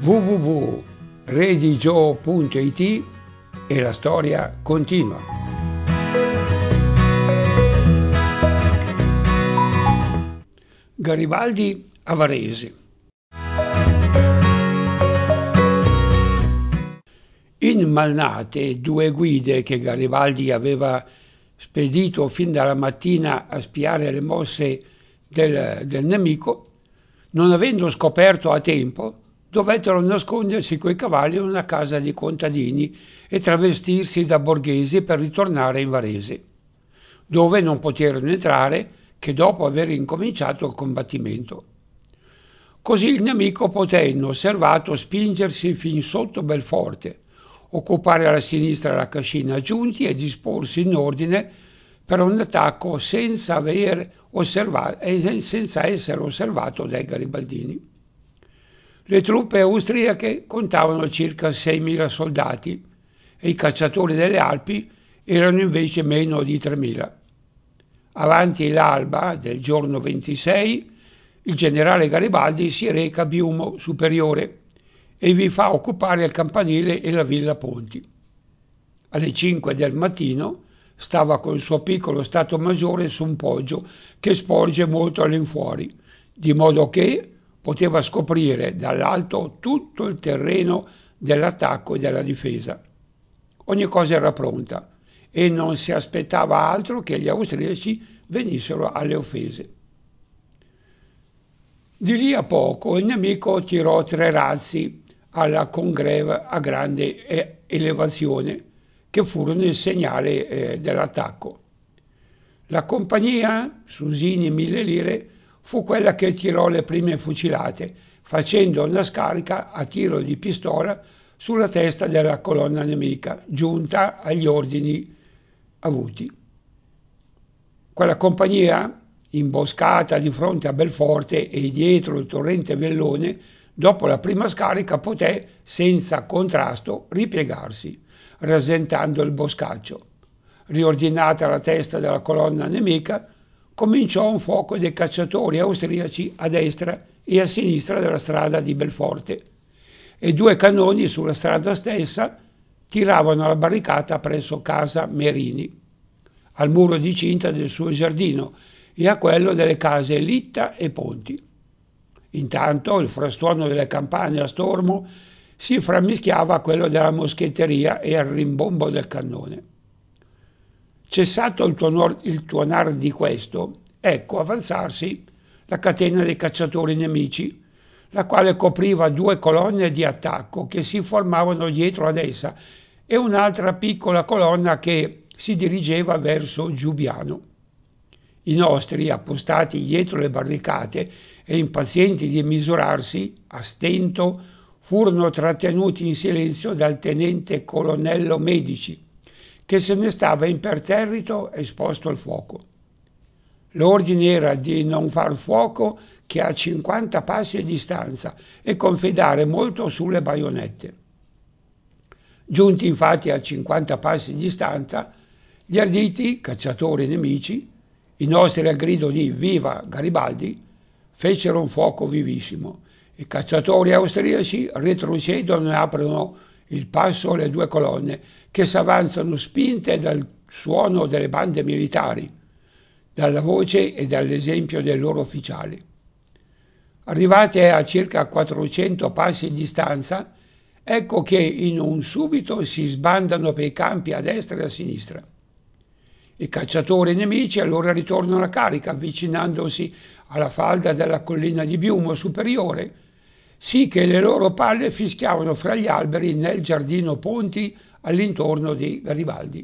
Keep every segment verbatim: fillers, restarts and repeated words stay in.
w w w punto redigio punto it e la storia continua. Garibaldi a Varese. In Malnate, due guide che Garibaldi aveva spedito fin dalla mattina a spiare le mosse del, del nemico, non avendo scoperto a tempo, dovettero nascondersi coi cavalli in una casa di contadini e travestirsi da borghesi per ritornare in Varese, dove non poterono entrare che dopo aver incominciato il combattimento. Così il nemico poté inosservato spingersi fin sotto Belforte, occupare alla sinistra la cascina Giunti e disporsi in ordine per un attacco senza, aver osservato, senza essere osservato dai garibaldini. Le truppe austriache contavano circa seimila soldati e i cacciatori delle Alpi erano invece meno di tremila. Avanti l'alba del giorno ventisei, il generale Garibaldi si reca a Biumo Superiore e vi fa occupare il campanile e la villa Ponti. Alle cinque del mattino stava col suo piccolo stato maggiore su un poggio che sporge molto all'infuori, di modo che poteva scoprire dall'alto tutto il terreno dell'attacco e della difesa. Ogni cosa era pronta e non si aspettava altro che gli austriaci venissero alle offese. Di lì a poco il nemico tirò tre razzi alla Congreve a grande elevazione, che furono il segnale eh, dell'attacco. La compagnia, Susini mille lire, fu quella che tirò le prime fucilate, facendo una scarica a tiro di pistola sulla testa della colonna nemica, giunta agli ordini avuti. Quella compagnia, imboscata di fronte a Belforte e dietro il torrente Vellone, dopo la prima scarica poté, senza contrasto, ripiegarsi, rasentando il boscaccio. Riordinata la testa della colonna nemica, cominciò un fuoco dei cacciatori austriaci a destra e a sinistra della strada di Belforte, e due cannoni sulla strada stessa tiravano la barricata presso casa Merini, al muro di cinta del suo giardino e a quello delle case Litta e Ponti. Intanto il frastuono delle campane a stormo si frammischiava a quello della moschetteria e al rimbombo del cannone. Cessato il, tuonor, il tuonar di questo, ecco avanzarsi la catena dei cacciatori nemici, la quale copriva due colonne di attacco che si formavano dietro ad essa e un'altra piccola colonna che si dirigeva verso Giubiano. I nostri, appostati dietro le barricate e impazienti di misurarsi, a stento, furono trattenuti in silenzio dal tenente colonnello Medici, che se ne stava imperterrito esposto al fuoco. L'ordine era di non far fuoco che a cinquanta passi di distanza e confidare molto sulle baionette. Giunti infatti a cinquanta passi di distanza, gli arditi cacciatori nemici, i nostri al grido di «Viva Garibaldi!», fecero un fuoco vivissimo. I cacciatori austriaci retrocedono e aprono il passo alle due colonne, che s'avanzano spinte dal suono delle bande militari, dalla voce e dall'esempio dei loro ufficiali. Arrivate a circa quattrocento passi di distanza, ecco che in un subito si sbandano per i campi a destra e a sinistra. I cacciatori nemici allora ritornano alla carica, avvicinandosi alla falda della collina di Biumo Superiore, sì che le loro palle fischiavano fra gli alberi nel giardino Ponti all'intorno di Garibaldi.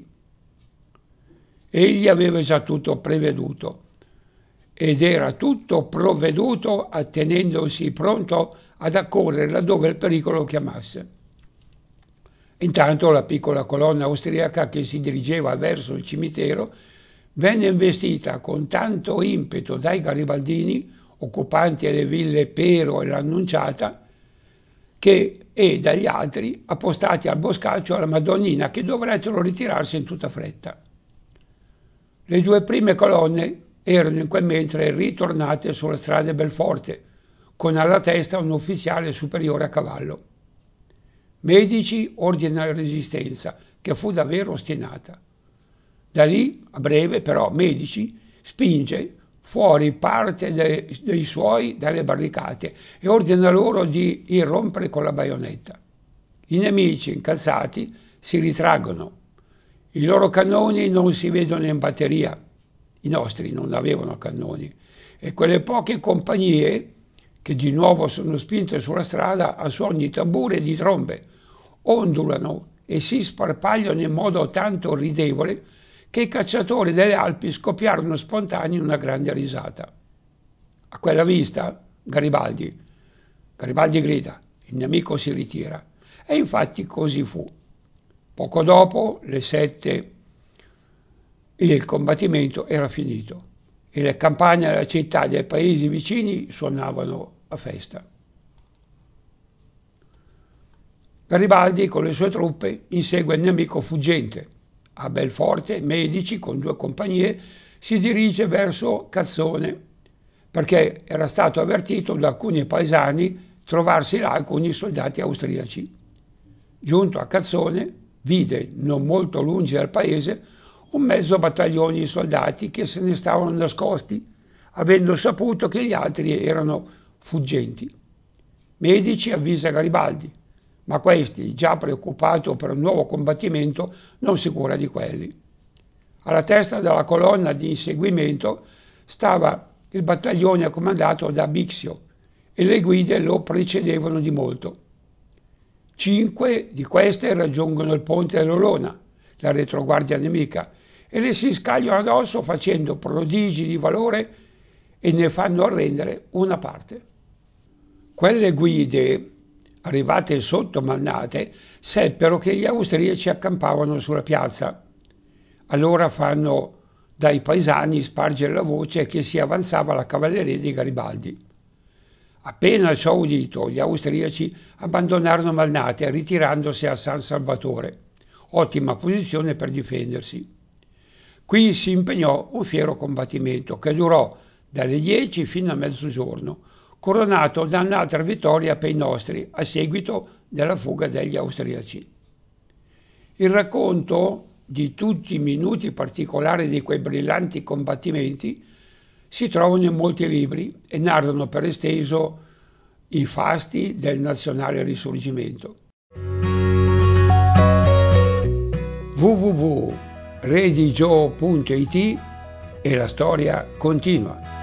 Egli aveva già tutto preveduto ed era tutto provveduto attenendosi pronto ad accorrere laddove il pericolo chiamasse. Intanto la piccola colonna austriaca che si dirigeva verso il cimitero venne investita con tanto impeto dai garibaldini, occupanti le ville Pero e l'Annunciata, che, e dagli altri appostati al boscaccio alla Madonnina, che dovrettero ritirarsi in tutta fretta. Le due prime colonne erano in quel mentre ritornate sulla strada Belforte, con alla testa un ufficiale superiore a cavallo. Medici ordina la resistenza, che fu davvero ostinata. Da lì, a breve, però, Medici spinge fuori parte dei, dei suoi dalle barricate e ordina loro di irrompere con la baionetta. I nemici, incalzati, si ritraggono. I loro cannoni non si vedono in batteria. I nostri non avevano cannoni. E quelle poche compagnie, che di nuovo sono spinte sulla strada a suoni di tambure e di trombe, ondulano e si sparpagliano in modo tanto ridevole che i cacciatori delle Alpi scoppiarono spontanei in una grande risata. A quella vista, Garibaldi, Garibaldi grida, il nemico si ritira. E infatti così fu. Poco dopo, le sette, il combattimento era finito e le campagne della città e dei paesi vicini suonavano a festa. Garibaldi con le sue truppe insegue il nemico fuggente. A Belforte, Medici con due compagnie si dirige verso Cazzone perché era stato avvertito da alcuni paesani trovarsi là alcuni soldati austriaci. Giunto a Cazzone, vide, non molto lungi dal paese, un mezzo battaglione di soldati che se ne stavano nascosti, avendo saputo che gli altri erano fuggenti. Medici avvisa Garibaldi, ma questi, già preoccupato per un nuovo combattimento, non si cura di quelli. Alla testa della colonna di inseguimento stava il battaglione comandato da Bixio e le guide lo precedevano di molto. Cinque di queste raggiungono il ponte dell'Olona, la retroguardia nemica, e le si scagliano addosso facendo prodigi di valore e ne fanno arrendere una parte. Quelle guide, arrivate sotto Malnate, seppero che gli austriaci accampavano sulla piazza. Allora fanno dai paesani spargere la voce che si avanzava la cavalleria di Garibaldi. Appena ciò udito, gli austriaci abbandonarono Malnate ritirandosi a San Salvatore, ottima posizione per difendersi. Qui si impegnò un fiero combattimento che durò dalle dieci fino a mezzogiorno, coronato da un'altra vittoria per i nostri a seguito della fuga degli austriaci. Il racconto di tutti i minuti particolari di quei brillanti combattimenti si trovano in molti libri e narrano per esteso i fasti del nazionale risorgimento. w w w punto redigio punto it e la storia continua.